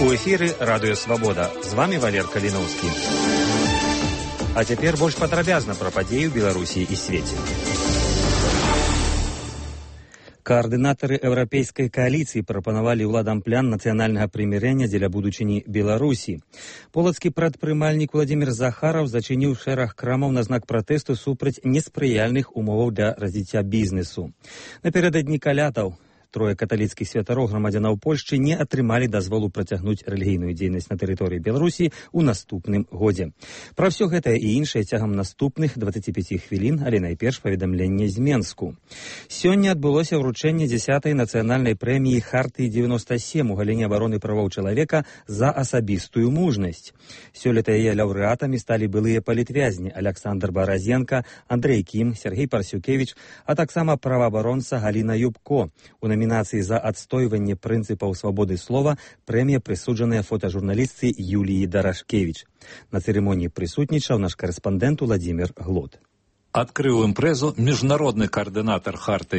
У эфіры радыё Свабода. З вами Валер Каліноўскі. А цяпер больш падрабязна пра падзеі ў Беларусі і свеце. Координатары Европейской коалиции пропонували уладам план национального примирения для будучыні Беларуси. Полацкі прадпрымальнік Владимир Захаров зачыніў шэраг крамаў на знак протесту супраць неспрыяльных умоваў для развіцця бізнесу. Напярэдадні калятаў трое каталіцкіх святароў грамадзянаў Польшчы не атрымалі дазволу працягнуць рэлігійную дзейнасць на тэрыторыі Беларусі ў наступным годзе. Пра ўсё гэта і іншае цягам наступных 25 хвілін, але найперш паведамленне з Менску. Сёння адбылося ўручэнне 10-й нацыянальнай прэміі Хартыі 97 у галіне абароны правоў чалавека за асабістую мужнасць. Сёлета яе лаўрэатамі сталі былыя палітвязні Александр Баразенко, Андрей Кім, Сергей Парсюкевич, а таксама праваабаронца Галіна Юбко. У номінацыі за адстойванне прынцыпаў свабоды слова прэмія прысуджаная фотажурналістцы Юліі Дарашкевіч. На цырымоніі прысутнічаў наш корэспандэнт Владимир Глод. Открыл импрезу международный координатор Хартии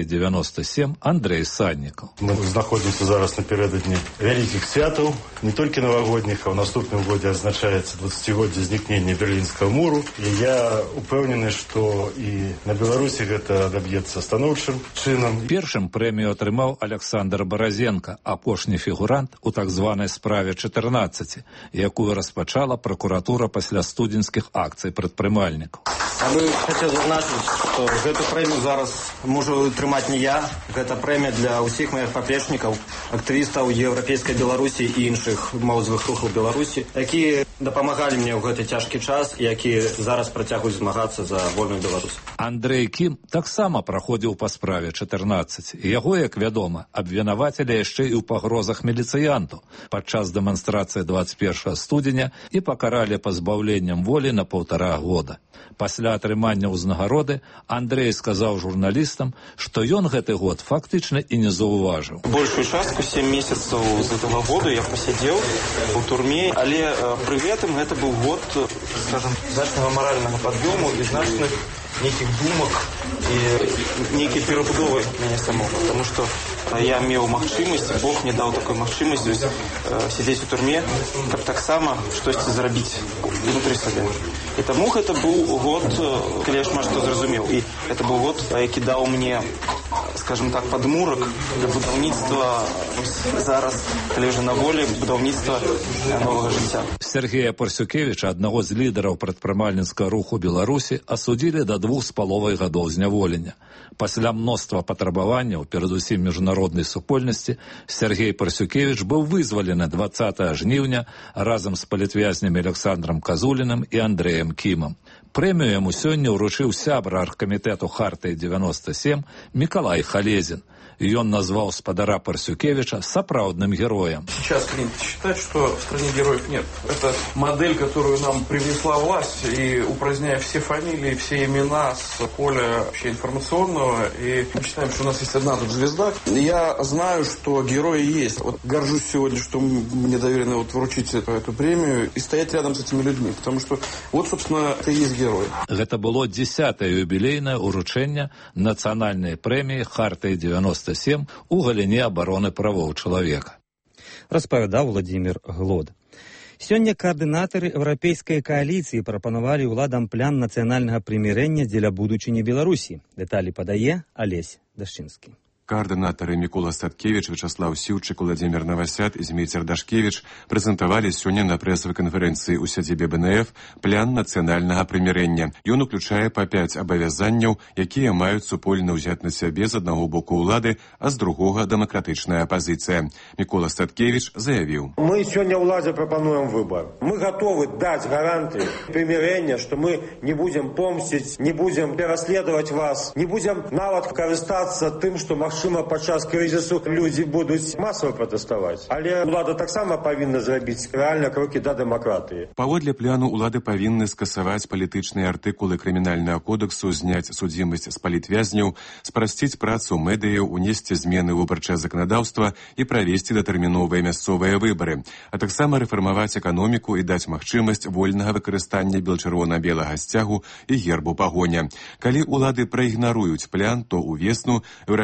97 Андрей Санников. Мы знаходимся зараз напередодні великих святаў, не только новогодних, а в наступным году отзначается 20-годие зникнения Берлинского муру. И я упевнений, что и на Беларуси это добьется становчым чином. Першым прэмію атрымаў Александр Баразенко, апошні фігурант у так званай справе 14, якую распачала прокуратура пасля студзеньскіх акцый прадпрымальнікаў. Я бы хотел зазначить, что эту премию зараз можу трымаць не я. Гэта премия для усіх моих поплечников, активистов Европейской Беларуси и іншых моўзавых рухаў Беларуси, якія дапамагалі мне ў гэты цяжкі час і якія зараз працягваюць змагацца за вольную Беларусь. Андрей Кім таксама праходзіў па справе 14. Яго, як вядома, абвінавацілі яшчэ і ў пагрозах міліцыянту падчас дэманстрацыі 21 студзеня і пакаралі пазбаўленнем волі на 1,5 года. Пасля атрымання ўзнагароды Андрей сказаў журналістам, што ён гэты год фактычна і не заўважыў. Большую частку, 7 месяцаў з этого года я посидел у турме, але при гэтым гэта быў год, скажем, значнага маральнага пад'ёму і значных нейкіх думак і нейкай перабудовы мяне самого, потому что я меў магчымасць, Бог мне даў такую магчымасць сидзець у турме, каб таксама штосьці зрабіць внутры сабе. І таму гэта быў год, калі я шмат што зразумеў. І гэта быў год, які даў мне, скажем так, падмурак для будаўніцтва зараз, калі ўжо на волі, будаўніцтва новага жыцця. Сергея Парсюкевича, аднаго з лідараў прадпрымальніцкага руху Беларусі, асудзілі да 2,5 гадоў зняволення. Пасля мноства патрабаванняў, перадусім міжнароднай супольнасці, Сергей Парсюкевич быў вызвалены 20 жніўня разам з палітвязнямі Александром Казуліным і Андреем Кімам. Прэмію яму сёння ўручыў сябра аргкамітэту Хартыі 97 Миколай Халезин. Ён назвал спадара Парсюкевича сапраўдным героем. Сейчас принято считать, что в стране героев нет. Это модель, которую нам привнесла власть, и упраздняя все фамилии, все имена с поля вообще информационного, и мы считаем, что у нас есть одна тут звезда. Я знаю, что герои есть. Вот горжусь сегодня, что мне доверено вручить эту премию и стоять рядом с этими людьми, потому что вот, собственно, это и есть герои. Это было 10-е юбилейное уручэнне нацыянальнай прэміі Хартыі 97 у галіне абароны правоў чалавека. Распавядаў Владимир Глод. Сёння координатары Европейской коалиции прапанавалі ўладам план нацыянальнага прымірэння дзеля будучыні Беларусі. Дэталі падае Алесь Дашчынскі. Координатары Микола Садкевич, Вячеслав Сіўчык, Владимир Новосяд и Змейцер Дашкевич прэзентавалі сёння на прэсавай канферэнцыі ў сядзібе БНФ план нацыянальнага прымірэння. Ён уключае па 5 абавязанняў, якія маюць супольна ўзяць на сябе з аднаго боку ўлады, а з другога дэмакратычная апазіцыя. Микола Садкевич заявіў: Мы сёння ўладзе прапануем выбор. Мы готовы даць гарантыі прымірэння, што мы не будем помсціць, не будем пераследаваць вас, не будем нават карыстацца тым, што магчыма падчас крызісу людзі будуць масава пратэставаць. Але ўлада таксама павінна зрабіць рэальна крокі да дэмакратыі. Паводле пляну ўлады павінны скасаваць палітычныя артыкулы крымінальнага кодексу, зняць судзімасць з палітвязняў, спрасціць працу медыяў, унесці змены ў выбарчае заканадаўства і правесці датэрміновыя мясцовыя выбары, а таксама рэфармаваць эканоміку і даць магчымасць вольнага выкарыстання бел-чырвона-белага сцягу і гербу пагоня. Калі ўлады праігнаруюць план, то ўвесну Еўрапейская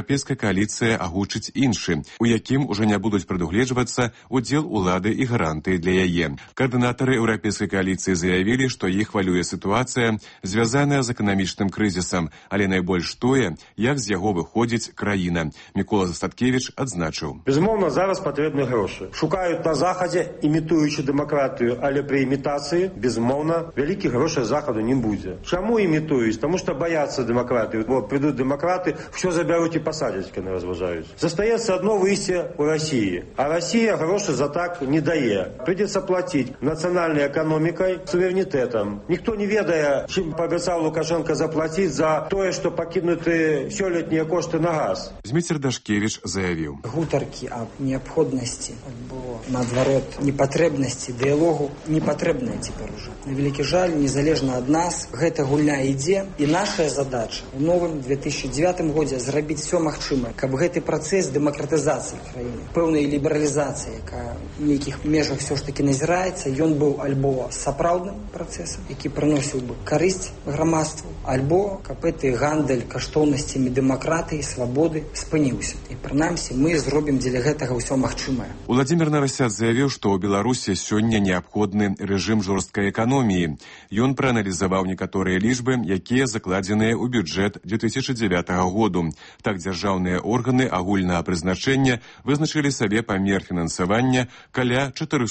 кааліцыя агучыць іншы, у якім ужо не будуць прадугледжвацца удзел улады і гарантыі для яе. Каардынатары еўрапейскай кааліцыі заявілі, што іх хвалюе сітуацыя, звязаная з эканамічным крызісам, але найбольш тое, як з яго выходзіць краіна. Мікола Застаткевіч адзначыў. Безумоўна, зараз патрэбны грошы. Шукаюць на захадзе, імітуючы дэмакратыю, але пры імітацыі, безумоўна, вялікіх грошай захаду не будзе. Чаму імітуюць? Таму што баяцца дэмакратыі. Вот придут демократы, все заберут и посадят, как они разважают. Застаецца одно выйсце у России. А Россия гроши за так не дае. Придется платить национальной экономикой, суверенитетом. Никто не ведае, чым пообещал Лукашенко заплатить за то, что покинуты сёлетнія кошты на газ. Зміцер Дашкевич заявіў. Гутаркі аб неабходнасці альбо, наадварот, непатрэбнасці дыялогу не патрэбныя цяпер ужо. На вялікі жаль, незалежна ад нас, гэта гульня ідзе, і наша задача у новым 2009 годзе зрабіць все магчымае, каб гэты працэс дэмакратызацыі краіны, пэўнай лібералізацыі, якая ў нейкіх межах все ж таки назіраецца, ён быў альбо сапраўдным працэсам, які прыносіў бы карысць грамадству, альбо каб гэты гандаль каштоўнасцямі дэмакратыі, свабоды спыніўся. І прынамсі мы зробім дзеля гэтага ўсё магчымае. Уладзімір Навасяд заявіў, што ў Беларусі сёння неабходны рэжым жорсткай эканоміі. Ён прааналізаваў некаторыя лічбы, якія закладзеныя ў бюджэт 2009 году. Так, дзяржаўныя органы агульнага прызначэння вызначылі сабе памер фінансавання каля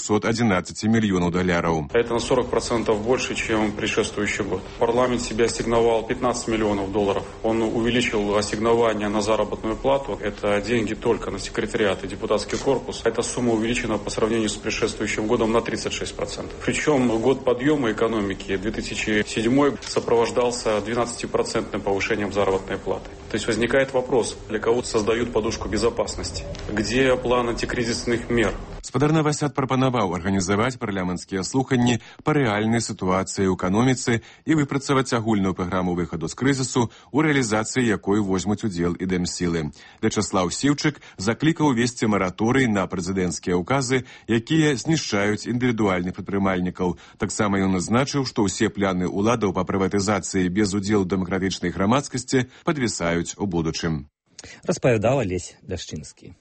411 миллионов долларов. Это на 40% больше, чем предшествующий год. Парламент себе ассигновал 15 миллионов долларов. Он увеличил ассигнование на заработную плату. Это деньги только на секретариат и депутатский корпус. Эта сумма увеличена по сравнению с предшествующим годом на 36%. Причем год подъема экономики 2007 сопровождался 12% повышением заработной платы. То есть возникает вопрос, для кого создают подушку безопасности? Где план антикризисных мер? Спадар Навасяд прапанаваў арганізаваць парламенцкія слуханні па рэальнай сітуацыі ў эканоміцы і выпрацаваць агульную праграму выхаду з крызісу, у рэалізацыі якой возьмуць удзел і дэмсілы. Вячаслаў Сіўчык заклікаў увесці мараторый на прэзідэнцкія ўказы, якія знішчаюць індывідуальных прадпрымальнікаў. Таксама ён адзначыў, што ўсе пляны ўладаў па прыватызацыі без удзелу дэмакратычнай грамадскасці падвісаюць у будучым. Распавядаў Алесь Дашчынскі.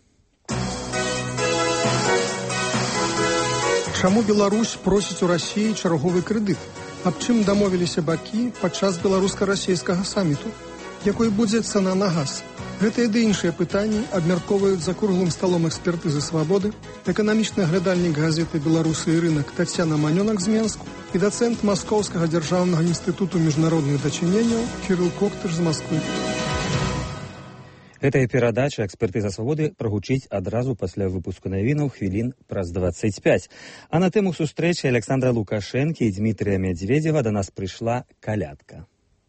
Чаму Беларусь просіць у Расіі чарговы крэдыт? Аб чым дамовіліся бакі падчас беларуска-расійскага саміту? Якой будзе цана на газ? Гэтыя ды іншыя пытанні абмяркоўваюць за круглым сталом экспертызы «Свабоды», эканамічны аглядальнік газеты «Беларусы і рынок» Тацяна Манёнак з Менску і дацэнт Маскоўскага дзяржаўнага інстытуту міжнародных дачыненняў Кірыл Коктыш з Масквы. Гэтая перадача «Экспертыза свабоды» прагучыць адразу пасля выпуску навінаў хвілін праз 25. А на тэму сустрэчы Александра Лукашэнкі і Дмітрия Медведева да нас прыйшла калядка.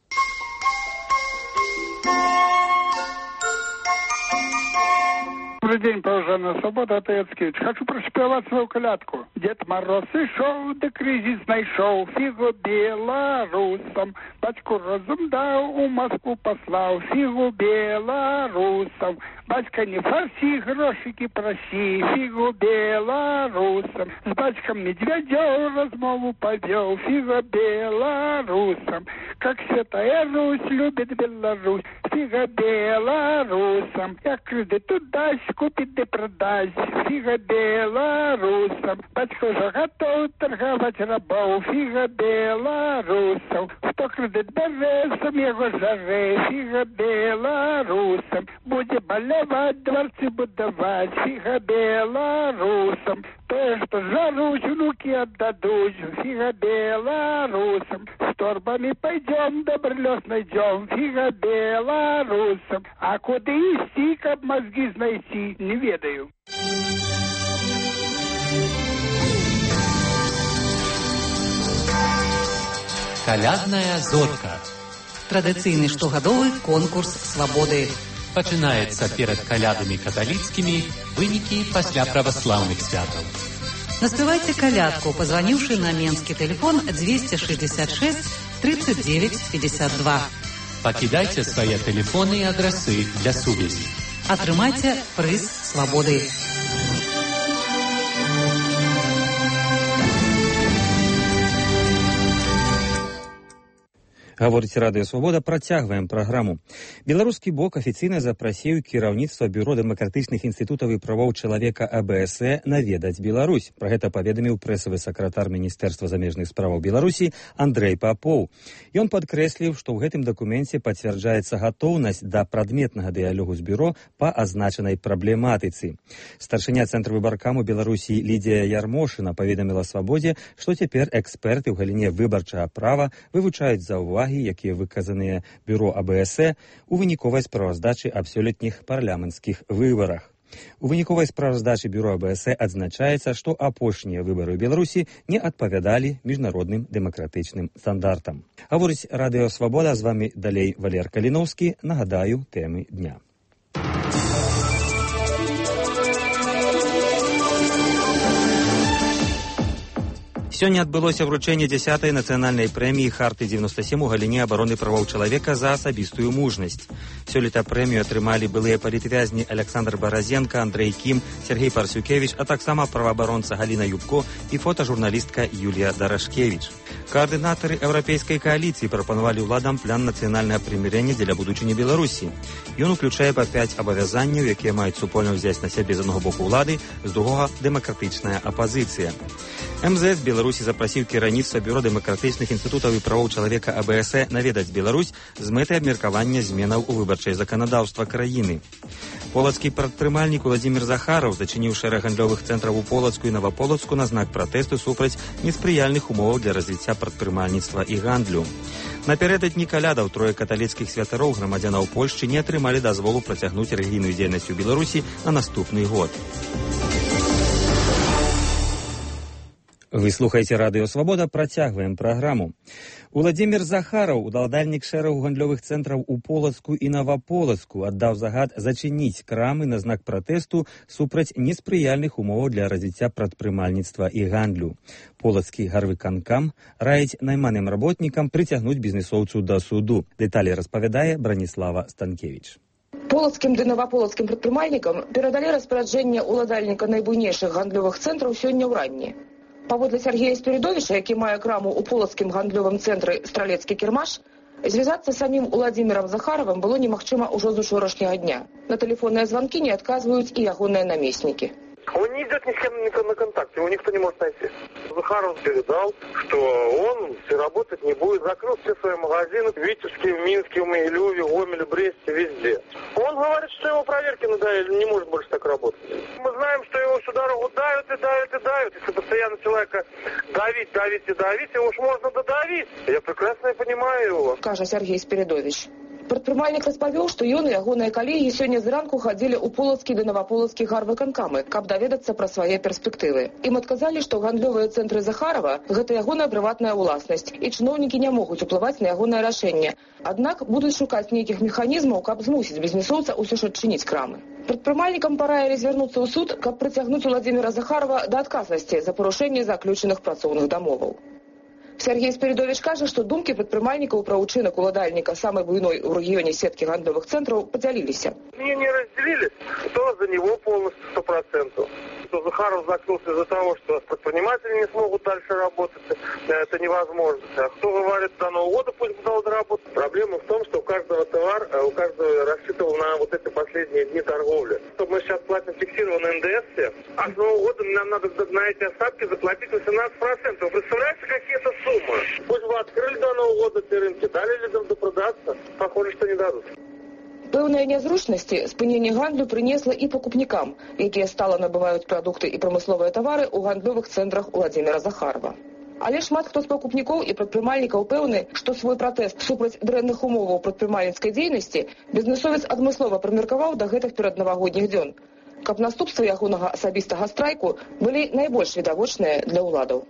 Добрый день, уважаемая Свобода, это Яцкевич. Хочу проспевать свою колядку. Дед Мороз и шел, да кризис найшел, фигу белорусам. Батьку розум дал, у Москву послал, фигу белорусам. Батька не фарси, грошики проси, фигу белорусам. С батьком Медведев размову повел, фига белорусам. Как Святая Русь любит Беларусь, фига белорусам. Я кредит туда купить да продать, фига белорусам. Батько уже готов торговать рабов, фига белорусам. Кто кредит берет, сам его жаре, фига белорусам. Будем малевать, дворцы будовать, фига белорусам. То, что жарусь, внуки отдадут, фига белорусам. С торбами пойдем, добролёс найдем, фига белорусам. А куда идти, как мозги знайти, не ведаю. Калядная зорка. Традыцыйны штогадовы конкурс свабоды. Пачынаецца перад калядамі каталіцкімі, вынікі пасля праваслаўных святаў. Наспявайце калядку, пазваніўшы на менскі тэлефон 266 39 52. Пакідайце свае тэлефоны і адрасы для сувязі. Атрымайце прыз свабоды. Гаворыць Радыё Свабода, працягваем праграму. Беларускі бок афіцыйна запрасіў кіраўніцтва Бюро дэмакратычных інстытутаў і правоў чалавека АБСЭ наведаць Беларусь. Пра гэта паведаміў прэсавы сакратар Міністэрства замежных справаў Беларусі Андрэй Папоў. Ён падкрэсліў, што ў гэтым дакуменце пацвярджаецца гатоўнасць да прадметнага дыялогу з бюро па азначанай праблематыцы. Старшыня Цэнтра выбаркаму Беларусі Лідія Ярмошына паведаміла Свабодзе, што цяпер эксперты ў галіне выбарчага права вывучаюць заўвагі, якія выказаныя бюро АБСЭ у выніковай справаздачы аб сёлетніх парламенцкіх выбарах. У выніковай справаздачы бюро АБСЭ адзначаецца, што апошнія выбары ў Беларусі не адпавядалі міжнародным дэмакратычным стандартам. Гаворыць Радыё Свабода, з вамі далей Валер Каліноўскі. Нагадаю тэмы дня. Сёння адбылося вручэнне 10-й нацыянальнай прэміі Харты-97 у галіне абароны правоў чалавека за асабістую мужнасць. Сёлета прэмію атрымалі былыя палітвязні Александр Баразенко, Андрэй Кім, Сергей Парсюкевич, а таксама праваабаронца Галіна Юбко і фотажурналістка Юлія Дарашкевіч. Каардынатары еўрапейскай кааліцыі прапанавалі ўладам план нацыянальнага прымірэння дзеля будучыні Беларусі. Ён уключае па 5 абавязанняў, якія маюць супольна ўзяць на сябе з аднаго боку ўлады, з другога дэмакратычная апазіцыя. МЗС Беларусі запрасіў кіраўніцтва Бюро дэмакратычных інстытутаў і правоў чалавека АБСЭ наведаць Беларусь з мэтай абмеркавання зменаў у выбарчае заканадаўства краіны. Полацкі прадпрымальнік Уладзімір Захараў зачыніў шэраг гандлёвых цэнтраў у Полацку і Наваполацку на знак пратэсту супраць неспрыяльных умоваў для развіцця прадпрымальніцтва і гандлю. Напярэдадні калядаў трое каталіцкіх святароў грамадзянаў Польшчы не атрымалі дазволу працягнуць рэлігійную дзейнасць у Беларусі на наступны год. Вы слухаеце Радыё Свабода, працягваем праграму. Уладзімір Захараў, уладальнік шэрагу гандлёвых цэнтраў у Полацку і Наваполацку, аддаў загад зачыніць крамы на знак пратэсту супраць неспрыяльных умоваў для развіцця прадпрымальніцтва і гандлю. Полацкі гарвыканкам раіць найманым работнікам прыцягнуць бізнесоўцу да суду. Дэталі распавядае Браніслава Станкевіч. Полацкім ды наваполацкім прадпрымальнікам перадалі распараджэнне уладальніка найбуйнейшых гандлёвых цэнтраў сёння ўранні. Паводле Сергея Спірідовіча, які мае краму ў полацкім гандлёвым цэнтры «Стралецкі кірмаш», звязацца з самім Уладзімірам Захаравым было немагчыма ўжо з учорашняга дня. На тэлефонныя званкі не адказваюць і ягоныя намеснікі. Он не идет ни с кем на контакте, его никто не может найти. Захаров передал, что он работать не будет, закрыл все свои магазины в Витебске, в Минске, в Могилеве, в Гомеле, Бресте, везде. Он говорит, что его проверки надоели, не может больше так работать. Мы знаем, что его всю дорогу давят и давят и давят. Если постоянно человека давить, его уж можно додавить. Я прекрасно понимаю его. Кажа Сергей Спірідович. Прадпрымальнік распавёў, што ён і ягоныя калегі сёння зранку хадзілі ў полацкі ды наваполацкі гарвыканкамы, каб даведацца пра свае перспектывы. Ім адказалі, што гандлёвыя цэнтры Захарава – гэта ягоная прыватная ўласнасць, і чыноўнікі не могуць уплываць на ягонае рашэнне. Аднак будуць шукаць нейкіх механізмаў, каб змусіць бізнесоўца ўсё ж адчыніць крамы. Прадпрымальнікам параілі звярнуцца ў суд, каб прыцягнуць Уладзіміра Захарава да адказнасці за парушэнне заключаных працоўных дамоваў. Сергей Спірідович кажа, што думкі прадпрымальнікаў пра ўчынак уладальніка самай буйной у рэгіёне сеткі гандлёвых цэнтраў падзяліліся. Мне не разделили, кто за него полностью 100%. Что Захаров закрылся из-за того, что предприниматели не смогут дальше работать, это невозможно. А кто говорит, до Нового года пусть будут работать. Проблема в том, что у каждого товар, у каждого рассчитывал на вот эти последние дни торговли. Что мы сейчас платим фиксированный НДС, а с Нового года нам надо на эти остатки заплатить 18%. Вы представляете, какие это суммы? Пусть вы открыли до Нового года эти рынки, дали людям допродаться, похоже, что не дадут. Пэўныя нязручнасці спыненне гандлю прынесла і пакупнікам, якія стала набываюць прадукты і прамысловыя тавары ў гандлёвых цэнтрах Уладзіміра Захарава. Але шмат хто з пакупнікоў і прадпрымальнікаў пэўны, што свой пратэст супраць дрэнных умоваў прадпрымальніцкай дзейнасці бізнесовец адмыслова прымеркаваў да гэтых пераднавагодніх дзён, каб наступствы ягонага асабістага страйку былі найбольш відавочныя для ўладаў.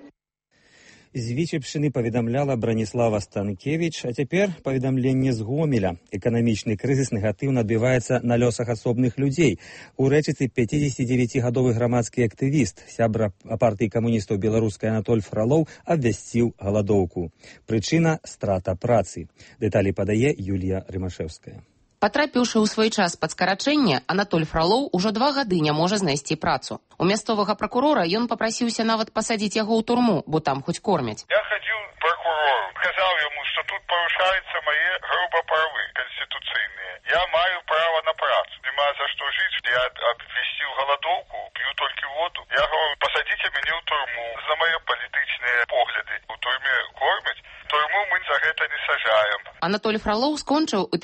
З Віцебшчыны паведамляла Браніслава Станкевіч, а цяпер паведамленне з Гомеля. Эканамічны крызіс негатыўна адбіваецца на лёсах асобных людзей. У Рэчыцы 59-гадовы грамадскі актывіст, сябра партыі камуністаў беларускай Анатоль Фролоў абвясціў галадоўку. Прычына – страта працы. Дэталі падае Юлія Рымашэўская. Патрапіўшы ў свой час пад скарачэнне, Анатоль Фролоў ужо 2 гады не можа знайсці працу. У мясцовага пракурора ён папрасіўся нават пасадзіць яго ў турму, бо там хоць кормяць. Я хадзіў к пракурору, сказаў яму, што что тут порушаются мои грубо правы конституционные. Я маю право на працу. Нема за что жить. Я обвестил голодовку, пью только воду. Я говорю, посадите меня в турму за мои политичные погляды. В турме кормят. Турму мы за это не сажаем. Анатоль Фролоў скончыў у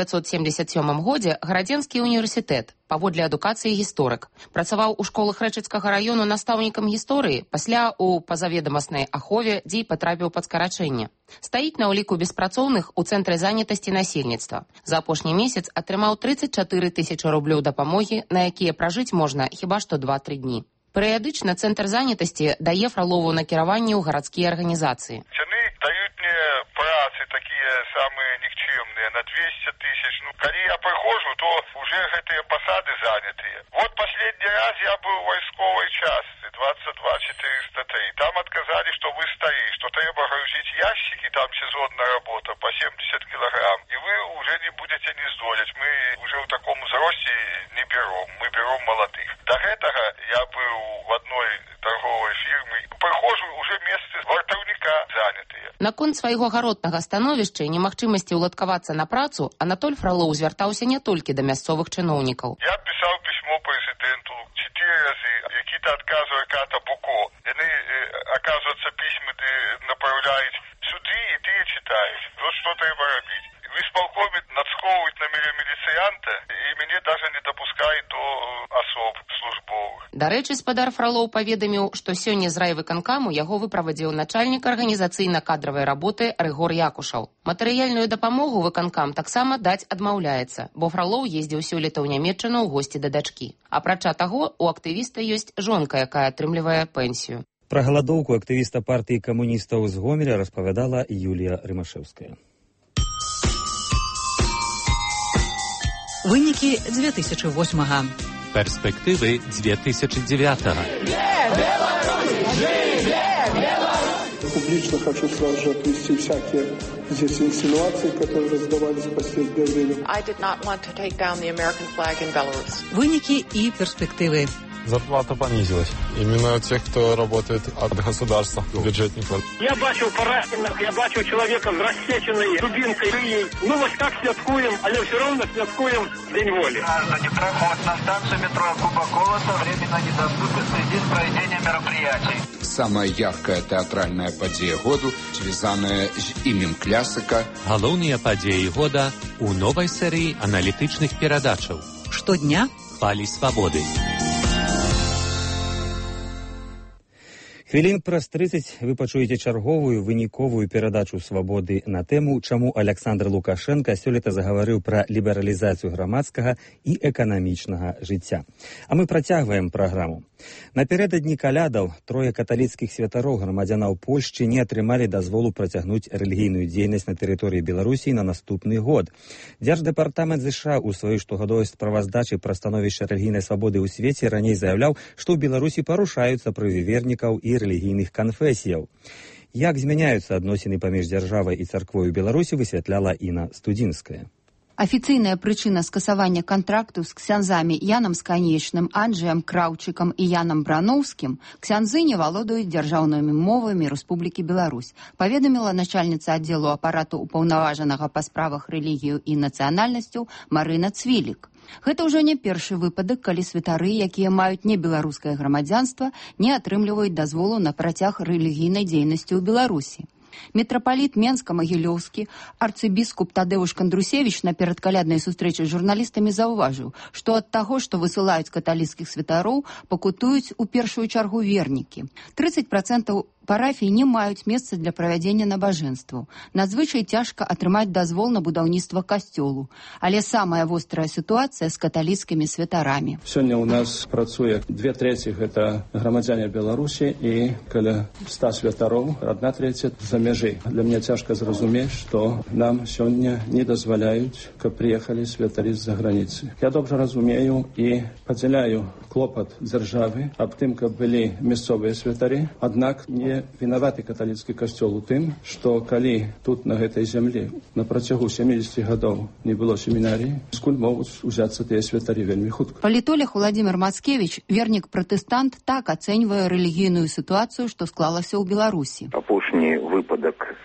1977 годзе Гарадзенскі універсітэт, паводле адукацыі гісторык. Працаваў у школах Рэчыцкага раёну настаўнікам гісторыі, пасля у пазаведамаснай ахове, дзе і патрапіў пад скарачэнне. Стаіць на ўліку беспрацоўных у цэнтры занятасці насельніцтва. За апошні месяц атрымаў 34 тысячы рублёў дапамогі, на якія пражыць можна хіба што 2-3 дні. Перыядычна цэнтр занятасці дае Фролову накіраванне ў гарадскія арганізацыі. Дают мне працы такие самые никчемные на 200 тысяч. Ну, когда я прихожу, то уже эти посады занятые. Вот последний раз я был в войсковой части 22-403. Там отказали, что вы стоите, что треба грузить ящики, там сезонная работа по 70 килограмм. И вы уже не будете не сдолить. Мы уже в таком взросте не берем. Мы берем молодых. До этого я был в одной торговой фирме. Прихожу уже место вартовника занятые. Наконт свайго гаротнага становішча і немагчымасці ўладкавацца на працу Анатоль Фролоў звяртаўся не толькі да мясцовых чыноўнікаў. Я писал письмо президенту 4 разы, какие-то отказы какая-то Буко. Они, оказывается, письма направляют суды, и ты читаешь. Вот что треба робить. В исполкоме надсковывают на меня милицианта, и меня даже не допускают до особ службовых. Дарэчы, спадар Фролоў паведаміў, што сёння з райвыканкаму яго выправадзіў начальнік арганізацыйна-кадравай работы Рыгор Якушаў. Матэрыяльную дапамогу выканкам таксама даць адмаўляецца, бо Фролоў ездзіў сёлета ў Нямецчыну ў госці да дачкі. Апрача таго, у актывіста ёсць жонка, якая атрымлівае пенсію. Пра галадоўку актывіста партыі камуністаў з Гомеля распавядала Юлія Рымашэўская. Вынікі 2008-га. Перспективы 2009-го. Публично хочу сразу же отвести всякие здесь инсинуации, которые раздавались в последнее время. Вынікі і перспективы. Зарплата понизилась. Именно тех, кто работает от государства, бюджетников. Я бачу поранених, я бачу чоловіка з розсеченою дубинкой. Ну вот так святкуем, але все равно святкуем День воли. Граждане, проход на станцию метро Куба-Колоса временно недоступен в связи с проведением мероприятий. Самая яркая театральная падзея году, связанная с именем классика. Галоўныя падзеі года у новай серыі аналітычных перадачаў. Штодня Хвалі свабоды. Хвілін праз 30 вы пачуеце чарговую выніковую перадачу «Свабоды» на тэму, чаму Александр Лукашенко сёлета загаварыў пра лібералізацыю грамадскага і эканамічнага жыцця. А мы працягваем праграму. Напярэдадні калядаў трое каталіцкіх святароў грамадзянаў Польшчы не атрымалі дазволу працягнуць рэлігійную дзейнасць на тэрыторыі Беларусі на наступны год. Дзярждэпартамент ЗША ў сваёй штогадовай справаздачы пра становішча рэлігійнай свабоды ў свеце раней заяўляў, што ў Беларусі парушаюцца правы вернікаў і рэлігійных канфесіяў. Як змяняюцца адносіны паміж дзяржавай і царквой у Беларусі, высвятляла Інна Студзінская. Афіцыйная прычына скасавання кантракту з ксяндзамі Янам Сканечным, Анджэем Краўчыкам і Янам Брановскім ксяндзы не валодаюць дзяржаўнымі мовамі Рэспублікі Беларусь, паведаміла начальніца аддзелу апарату ўпаўнаважанага па справах рэлігію і нацыянальнасцю Марына Цвілік. Гэта ўжо не першы выпадак, калі святары, якія маюць небеларускае грамадзянства, не атрымліваюць дазволу на працяг рэлігійнай дзейнасці ў Беларусі. Мітрапаліт Менска-Магілёўскі, арцыбіскуп Тадэуш Кандрусевіч на перадкаляднай сустрэчы з журналістамі заўважыў, што ад таго, што высылаюць каталіцкіх святароў, пакутуюць у першую чаргу вернікі. 30% парафій не маюць месца для правядзення набажэнстваў. Надзвычай цяжка атрымаць дазвол на будаўніцтва касцёлу. Але самая вострая сітуацыя з каталіцкімі святарамі. Сёння ў нас працуе 2/3 гэта грамадзяне Беларусі і каля 100 святароў, 1/3 за мяжы. Для мяне цяжка зразумець, што нам сёння не дазваляюць, каб прыехалі святары з-за граніцы. Я добра разумею і падзяляю клопат дзяржавы аб тым, каб былі мясцовыя святары, аднак не вінаваты каталіцкі касцёл у тым, што калі тут на гэтай зямлі на працягу 70 гадоў не было семінарыі, скуль могуць узяцца тыя святары вельмі хутка. Палітолог Владимир Мацкевич, вернік-пратэстант, так ацэньвае рэлігійную сітуацыю, што склалася ў Беларусі. Апошні выпадак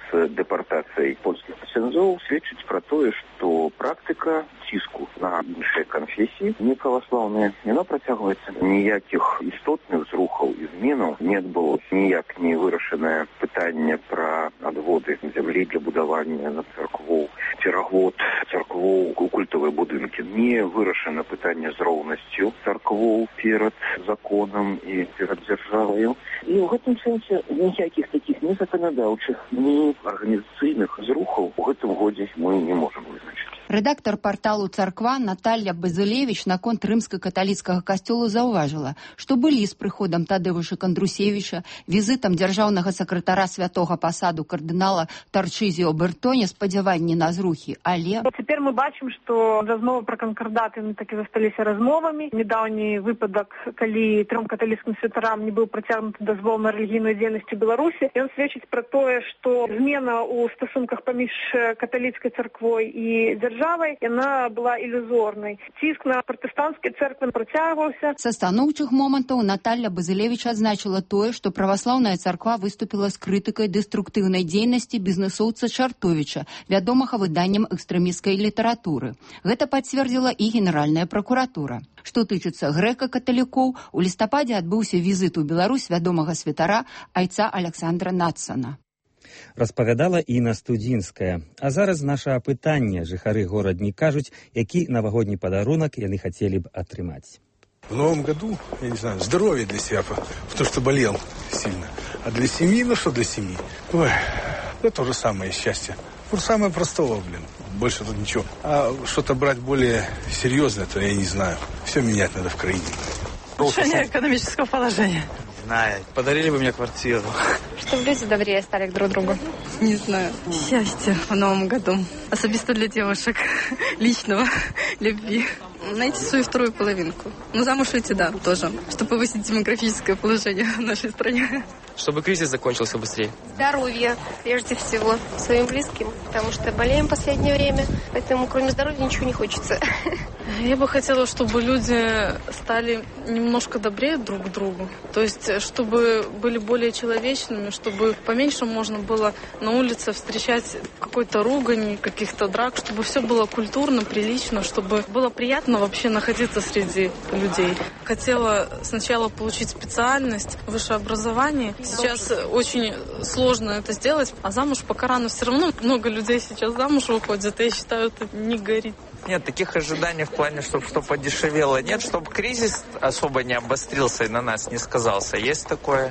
з дэпартацыяй польскіх ксяндзоў сведчыць пра тое, што практыка ціску на іншыя канфесіі не праваслаўныя, яна працягваецца. Ніякіх істотных зрухаў і зменаў не адбылося. Ніяк не вырашанае пытанне пра адводы зямлі для будавання на царквоў, пераход царквоў у культавыя будынкі. Не вырашана пытанне з роўнасцю царквоў перад законам і перад дзяржаваю. І ў гэтым сэнсе ніякіх такіх ні заканадаўчых, ні арганізацыйных зрухаў у гэтым годзе мы не можам вызначыць. Рэдактар парталу «Царква» Наталья Базылевіч наконт рымска-каталіцкага касцёла заўважыла, што былі з прыходам Тадэвуша Кандрусевіча, візітам дзяржаўнага сакратара святога пасаду кардынала Тарчызіо Бертоне спадзяванні на зрухі, але... Цяпер мы бачым, што размовы пра канкардаты такі засталіся размовамі. Недаўні выпадак, калі 3 каталіцкім святарам не быў працягнуты дазвол на рэлігійную дзейнасць у Беларусі, ён сведчыць пра тое, што змена ў стасунках паміж каталіцкай царквой і дзяржавай, яна была ілюзорнай. Ціск на пратэстанцкія цэрквы працягваўся. Са станоўчых момантаў Наталья Базылевіч адзначыла тое, што праваслаўная царква выступіла з крытыкай дэструктыўнай дзейнасці бізнесоўца Чартовіча, вядомага выданнем экстрэмісцкай літаратуры. Гэта пацвердзіла і Генеральная пракуратура. Што тычыцца грэка-каталікоў, у лістападзе адбыўся візіт у Беларусь вядомага святара айца Александра Надсона. Распавядала Інна Студзінская. А зараз наша апытанне. Жыхары горадні кажуць, які навагодні падарунак яны хацелі б атрымаць. В новом году, я не знаю, здоровье для себя, потому что болел сильно. А для семьи, ну что для семьи? Ой, это то же самое счастье. Ну, самое простого, больше тут ничего. А что-то брать более серьезное, то я не знаю. Все менять надо в краине. Решение экономического положения. Знаю. Подарили бы мне квартиру. Чтобы люди добрее стали друг к другу. Не знаю. Счастье в новом году. Особенно для девушек. Личного. Любви. Найти свою вторую половинку. Ну, замуж выйти, да, тоже. Чтобы повысить демографическое положение в нашей стране. Чтобы кризис закончился быстрее. Здоровье, прежде всего, своим близким. Потому что болеем в последнее время. Поэтому кроме здоровья ничего не хочется. Я бы хотела, чтобы люди стали немножко добрее друг к другу. То есть, чтобы были более человечными, чтобы поменьше можно было на улице встречать какой-то ругань, каких-то драк, чтобы все было культурно, прилично, чтобы было приятно вообще находиться среди людей. Хотела сначала получить специальность, высшее образование. Сейчас очень сложно это сделать, а замуж пока рано. Все равно много людей сейчас замуж выходят, и я считаю, это не горит. Нет, таких ожиданий в плане, чтобы что подешевело. Нет, чтобы кризис особо не обострился и на нас не сказался. Есть такое?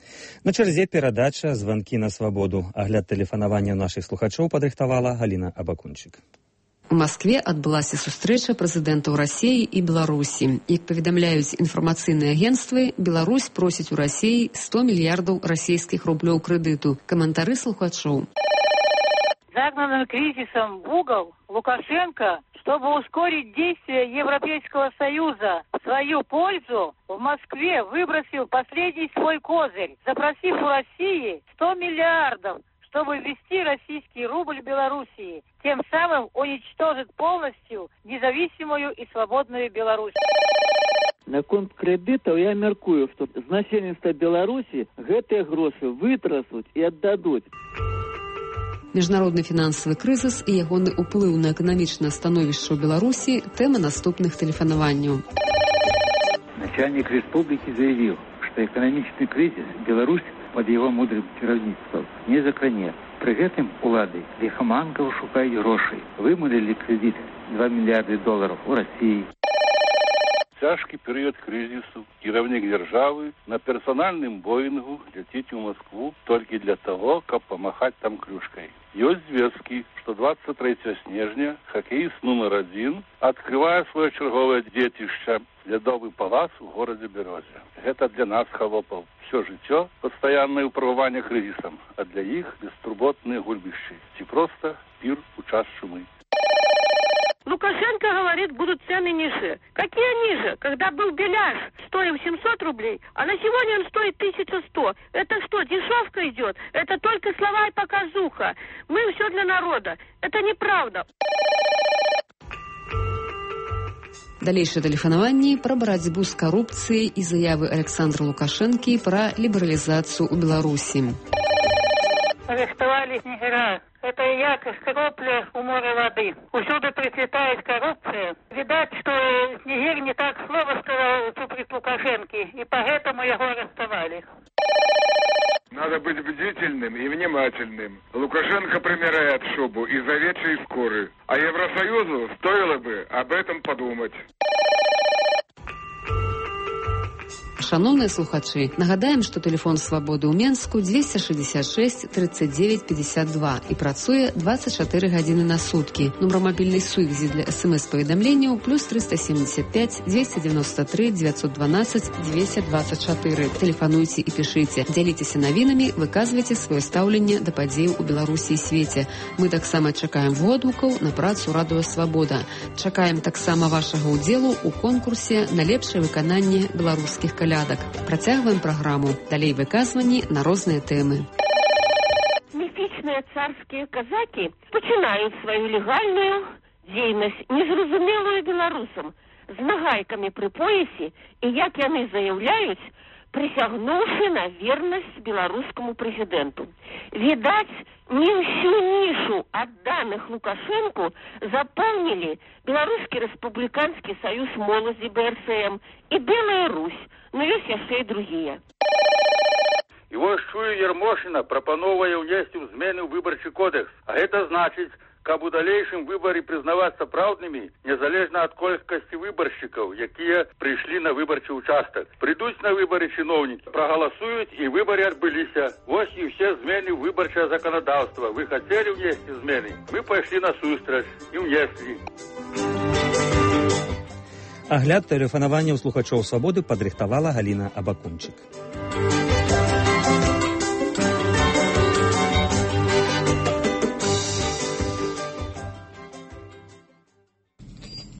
На чарзе перадача «Званкі на свабоду». Агляд тэлефанавання нашых слухачоў падрыхтавала Галіна Абакунчык. У Маскве адбылася сустрэча прэзідэнтаў Расіі і Беларусі. Як паведамляюць інфармацыйныя агенцтвы, Беларусь просіць у Расіі 100 мільярдаў расійскіх рублёў крэдыту. Каментары слухачоў. Загнанным кризисом в угол Лукашенко, чтобы ускорить действия Европейского Союза в свою пользу, в Москве выбросил последний свой козырь, запросив у России 100 миллиардов, чтобы ввести российский рубль в Белоруссии, тем самым уничтожит полностью независимую и свободную Беларусь. Наконт крэдытаў я мяркую, што з насельніцтва Беларусі гэтыя грошы вытрасуць і аддадуць. Міжнародны фінансавы крызіс і ягоны ўплыў на эканамічнае становішча ў Беларусі – тэма наступных тэлефанаванняў. Начальник республики заявил, что экономический кризис Беларусь под его мудрым кіраўніцтвам не закране. При гэтым улады лихоманкаў шукаюць грошай. Вымалілі кредит $2 миллиарда у России. Тяжкий период кризису. Кіраўнік державы на персональном Боингу летит в Москву только для того, как помахать там клюшкой. Есть звестки, что 23 снежня хоккеист номер 1 открывает свое черговое детище ледовый палац в городе Березе. Это для нас, холопов, все житё, постоянное управление кризисом, а для их беспроботные гульбищи. И просто пир у час чумы. Лукашенко говорит, будут цены ниже. Какие ниже? Когда был беляш, стоил 700 рублей, а на сегодня он стоит 1100. Это что, дешевка идет? Это только слова и показуха. Мы все для народа. Это неправда. Далейшае тэлефанаванне пра барацьбу з карупцыяй і заявы Александра Лукашэнкі пра лібералізацыю ў Беларусі. Арестовали снегира. Это як кропля у моря воды. Усюду процветает коррупция. Видать, что Снегирь не так слово сказал супруг Лукашенко, и поэтому его арестовали. Надо быть бдительным и внимательным. Лукашенко примеряет шубу из овечьей шкуры. А Евросоюзу стоило бы об этом подумать. Шановныя слухачы, нагадаем, што тэлефон свабоды ў Менску 266 39 52 і працуе 24 гадзіны на суткі. Нумар мабільнай сувязі для СМС-паведамленняў плюс 375 293 912 224. Тэлефануйце і пішыце. Дзяліцеся навінамі, выказвайце сваё стаўленне да падзеяў у Беларусі і свеце. Мы таксама чакаем водгукаў на працу Радыё Свабода. Чакаем таксама вашага ўдзелу ў конкурсе на лепшае выкананне беларускіх калядак. Працягваем праграму. Далей выказванні на розныя тэмы. Міфічныя царскія казакі пачынаюць сваю легальную дзейнасць, незразумелую беларусам, з нагайкамі пры поясе і, як яны заяўляюць, прысягнуўшы на вернасць беларускаму прэзідэнту. Відаць, не ўсю нішу адданых Лукашэнку запоўнілі Беларускі рэспубліканскі саюз моладзі БРСМ і Белая Русь, но ёсць яшчэ і другія. І вось чую, Ермошына прапановвае ўнесці ў змены ў выбарчы кодекс. А гэта значыць, каб у далейшым выбары прызнаваць сапраўднымі, незалежна ад колькасці выбаршчыкаў, якія прыйшлі на выбарчы ўчастак. Прыйдуць на выбары чыноўнікі, прагаласуюць і выбары адбыліся. Вось і ўсе змены ў выбарчае заканадаўства. Вы хацелі ўнесці змены? Мы пайшлі насустрач і ўнеслі. Агляд тэлефанаванняў слухачоў свабоды падрыхтавала Галіна Абакунчык.